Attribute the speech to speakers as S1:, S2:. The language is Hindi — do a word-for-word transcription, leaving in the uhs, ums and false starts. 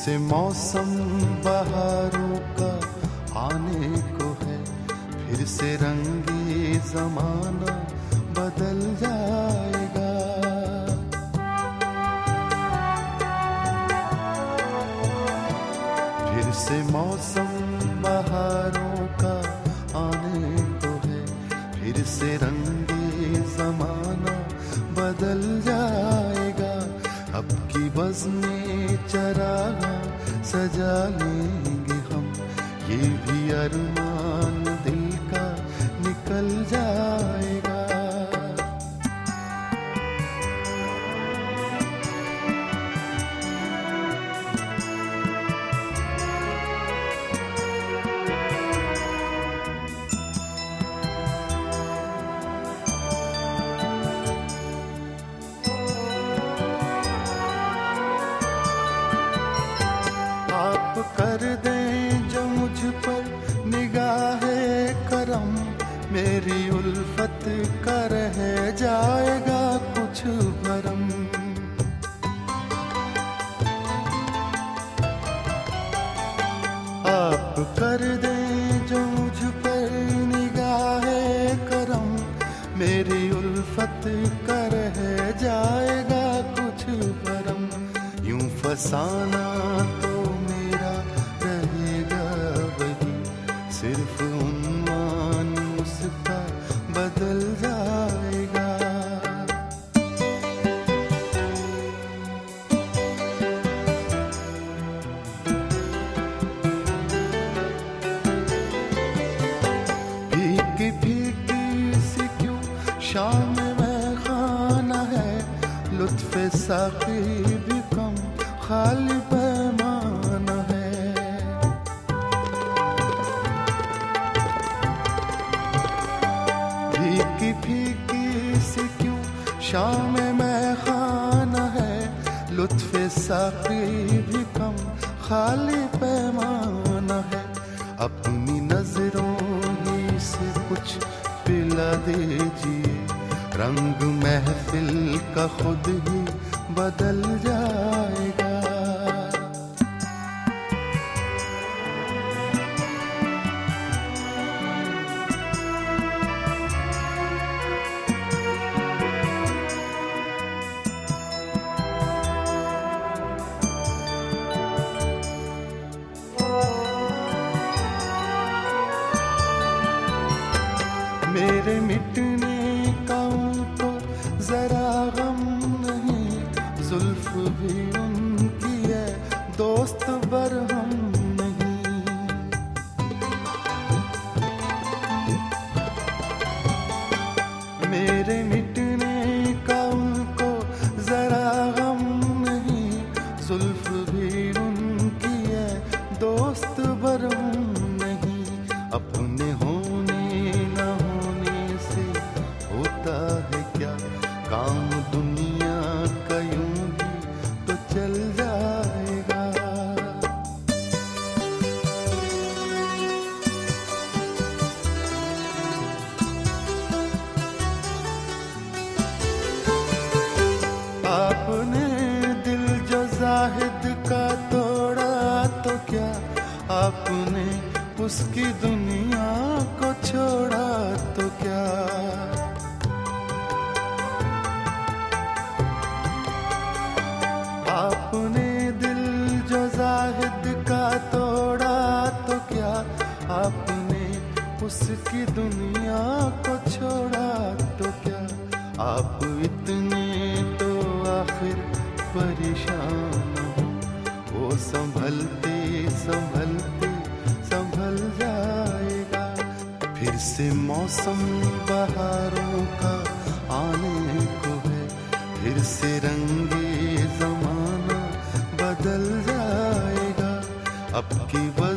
S1: से मौसम बहारों का आने को है, फिर से रंगी जमाना बदल जाएगा। फिर से मौसम बहारों का आने को है, फिर से रंगी जमाना बदल जाएगा। अब की बज़्म-ए चराग़ सजा लेंगे हम, ये भी अरमान दिल का निकल जाएगा। कर दें जो मुझ पर निगाहे करम, मेरी उल्फत का रह जाएगा कुछ भरम। आप कर दें जो मुझ पर निगाहे करम, मेरी उल्फत का रह जाएगा कुछ भरम। यूं फसाना तो सिर्फ उन्वान उसका बदल जाएगा। फीकी फीकी सी क्यों शाम में खाना है, लुत्फ़े साक़ी भी कम खाली पैमाना है। फीकी फीकी सी क्यों शाम में खाना है, लुत्फ़े साक़ी भी कम खाली पैमाना है। अपनी नजरों ही से कुछ पिला दीजिए, रंग महफिल का खुद ही बदल जाएगा। मेरे मिटने का उनको जरा गम नहीं, जुल्फ भी उनकी है दोस्त बरहम नहीं। मेरे मिटने का उनको जरा गम नहीं, जुल्फ भी उनकी है दोस्त बरहम नहीं। अपने होने न होता है क्या काम दुनिया का, यूं भी तो चल जाएगा। आपने दिल जो ज़ाहिद का तोड़ा तो क्या, आपने उसकी दुनिया को छोड़ा तो क्या। आपने दिल जो ज़ाहिद का तोड़ा तो क्या, आपने उसकी दुनिया को छोड़ा तो क्या। आप इतने तो आखिर परेशान हो, वो संभलते संभलते संभल जाएगा। फिर से मौसम बहारों का आने को है, फिर से रंगे जमाना बदल जाएगा। अब की